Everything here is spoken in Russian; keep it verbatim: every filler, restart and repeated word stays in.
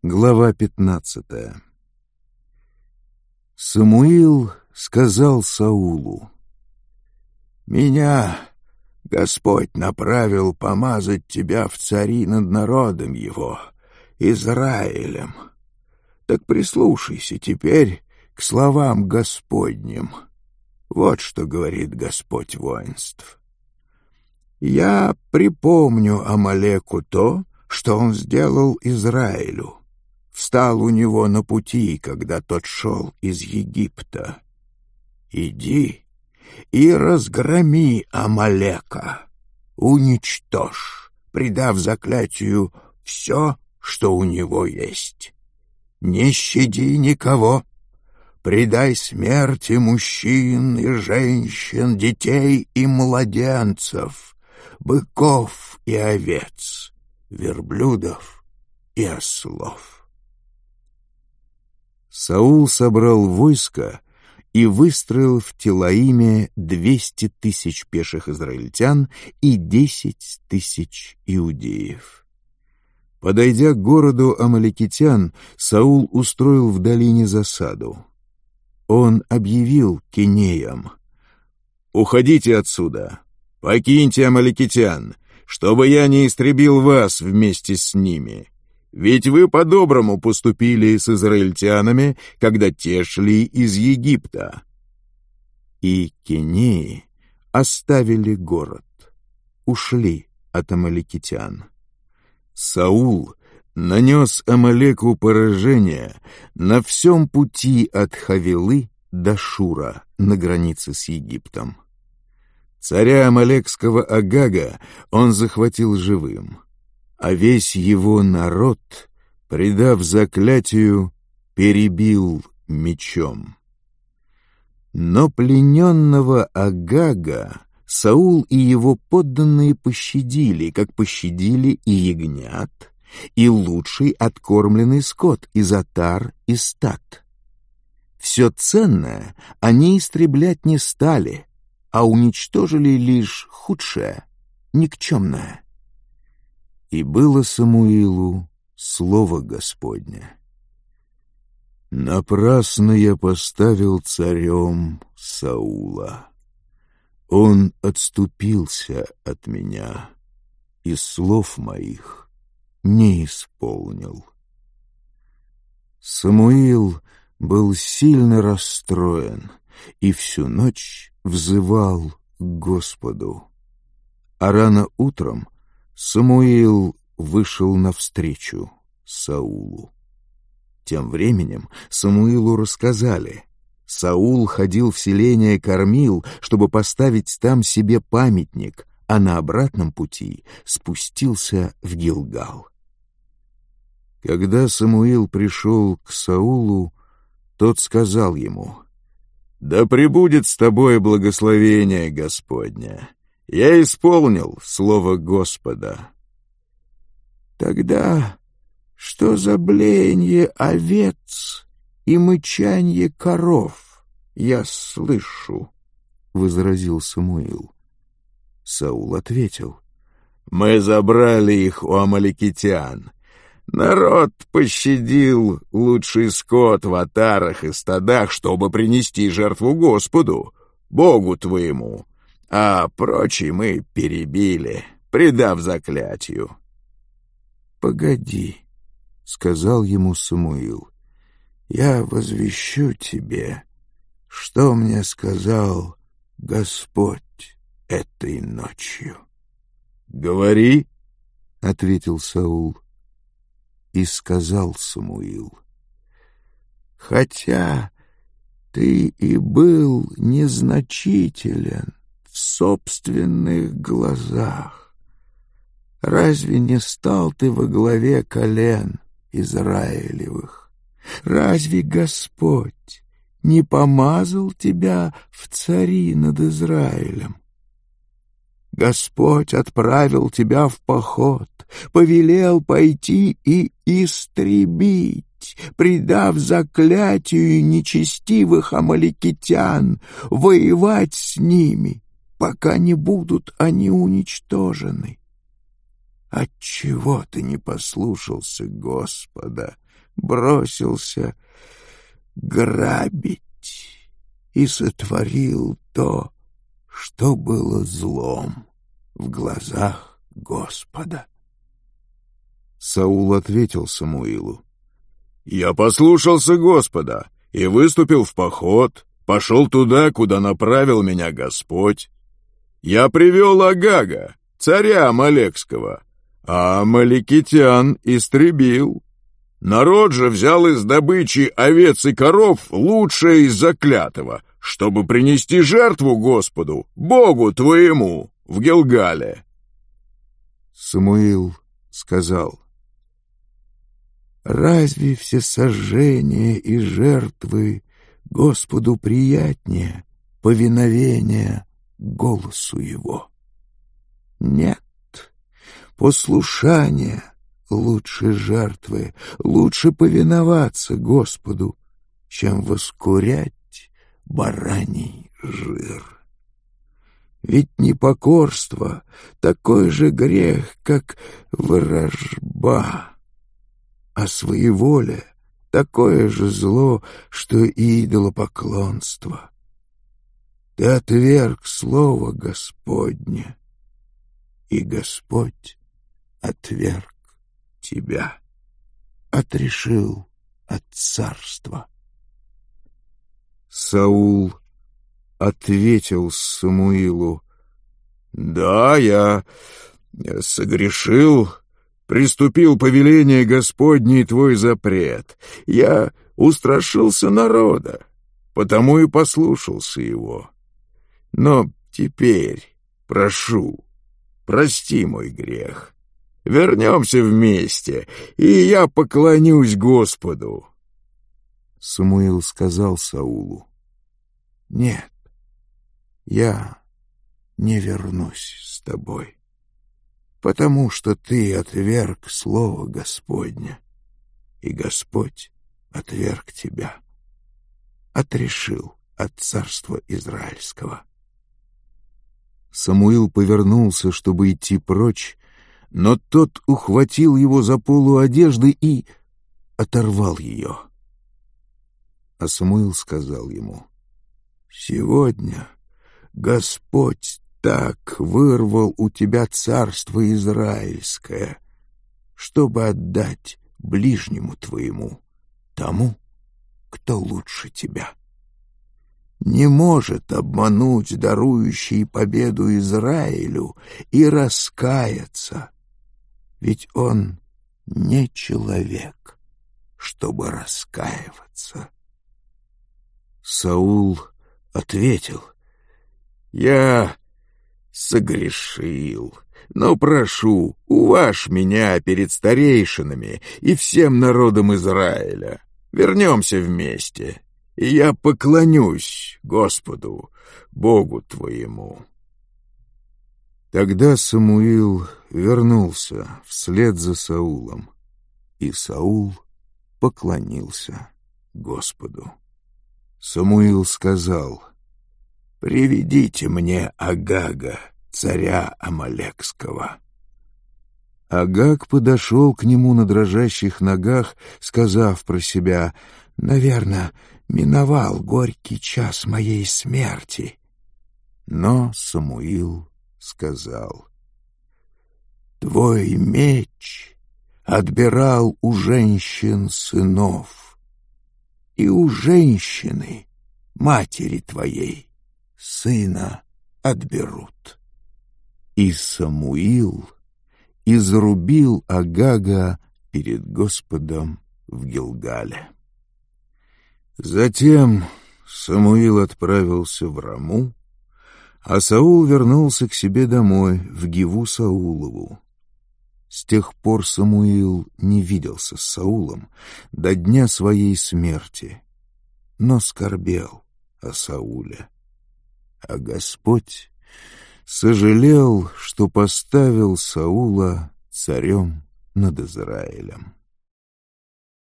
Глава пятнадцатая. Самуил сказал Саулу: «Меня Господь направил помазать тебя в цари над народом его, Израилем. Так прислушайся теперь к словам Господним. Вот что говорит Господь воинств. Я припомню Амалеку то, что он сделал Израилю. Встал у него на пути, когда тот шел из Египта. Иди и разгроми Амалека, уничтожь, предав заклятию все, что у него есть. Не щади никого, предай смерти мужчин и женщин, детей и младенцев, быков и овец, верблюдов и ослов». Саул собрал войско и выстроил в Телаиме двести тысяч пеших израильтян и десять тысяч иудеев. Подойдя к городу амалекитян, Саул устроил в долине засаду. Он объявил кинеям: «Уходите отсюда, покиньте амалекитян, чтобы я не истребил вас вместе с ними. Ведь вы по-доброму поступили с израильтянами, когда те шли из Египта». И кинеи оставили город, ушли от амалекитян. Саул нанес Амалеку поражение на всем пути от Хавилы до Шура на границе с Египтом. Царя амалекского Агага он захватил живым, а весь его народ, предав заклятию, перебил мечом. Но плененного Агага Саул и его подданные пощадили, как пощадили и ягнят, и лучший откормленный скот из отар и стад. Все ценное они истреблять не стали, а уничтожили лишь худшее, никчемное. И было Самуилу слово Господне: «Напрасно я поставил царем Саула. Он отступился от меня и слов моих не исполнил». Самуил был сильно расстроен и всю ночь взывал к Господу. А рано утром Самуил вышел навстречу Саулу. Тем временем Самуилу рассказали: Саул ходил в селение Кормил, чтобы поставить там себе памятник, а на обратном пути спустился в Гилгал. Когда Самуил пришел к Саулу, тот сказал ему: «Да пребудет с тобой благословение Господне. Я исполнил слово Господа». «Тогда что за блеяние овец и мычанье коров я слышу?» — возразил Самуил. Саул ответил: «Мы забрали их у амалекитян. Народ пощадил лучший скот в отарах и стадах, чтобы принести жертву Господу, Богу твоему, а прочие мы перебили, предав заклятию». «Погоди», — сказал ему Самуил, — «я возвещу тебе, что мне сказал Господь этой ночью». «Говори», — ответил Саул. И сказал Самуил: «Хотя ты и был незначителен в собственных глазах, разве не стал ты во главе колен Израилевых? Разве Господь не помазал тебя в цари над Израилем? Господь отправил тебя в поход, повелел пойти и истребить, предав заклятию нечестивых амалекитян, воевать с ними, пока не будут они уничтожены. Отчего ты не послушался Господа, бросился грабить и сотворил то, что было злом в глазах Господа. Саул ответил Самуилу: «Я послушался Господа и выступил в поход, пошел туда, куда направил меня Господь. Я привел Агага, царя Амалекского, а амалекитян истребил. Народ же взял из добычи овец и коров лучшее из заклятого, чтобы принести жертву Господу, Богу твоему, в Гилгале». Самуил сказал: «Разве всесожжения и жертвы Господу приятнее повиновения голосу Его? Нет, послушание лучше жертвы, лучше повиноваться Господу, чем воскурять бараний жир. Ведь непокорство — такой же грех, как ворожба, а своеволие — такое же зло, что и идолопоклонство. Ты отверг слово Господне, и Господь отверг тебя, отрешил от царства». Саул ответил Самуилу: «Да, я согрешил, приступил повеление Господне и твой запрет. Я устрашился народа, потому и послушался его. Но теперь прошу, прости мой грех. Вернемся вместе, и я поклонюсь Господу». Самуил сказал Саулу: «Нет, я не вернусь с тобой, потому что ты отверг слово Господне, и Господь отверг тебя, отрешил от царства израильского». Самуил повернулся, чтобы идти прочь, но тот ухватил его за полу одежды и оторвал ее. А Самуил сказал ему: «Сегодня Господь так вырвал у тебя царство израильское, чтобы отдать ближнему твоему, тому, кто лучше тебя. Не может обмануть дарующий победу Израилю и раскаяться, ведь он не человек, чтобы раскаиваться». Саул ответил: «Я согрешил, но прошу, уважь меня перед старейшинами и всем народом Израиля. Вернемся вместе, и я поклонюсь Господу, Богу твоему». Тогда Самуил вернулся вслед за Саулом, и Саул поклонился Господу. Самуил сказал: «Приведите мне Агага, царя Амалекского». Агаг подошел к нему на дрожащих ногах, сказав про себя: «Наверное, миновал горький час моей смерти». Но Самуил сказал: «Твой меч отбирал у женщин сынов, и у женщины, матери твоей, сына отберут». И Самуил изрубил Агага перед Господом в Гилгале. Затем Самуил отправился в Раму, а Саул вернулся к себе домой, в Гиву Саулову. С тех пор Самуил не виделся с Саулом до дня своей смерти, но скорбел о Сауле. А Господь сожалел, что поставил Саула царем над Израилем.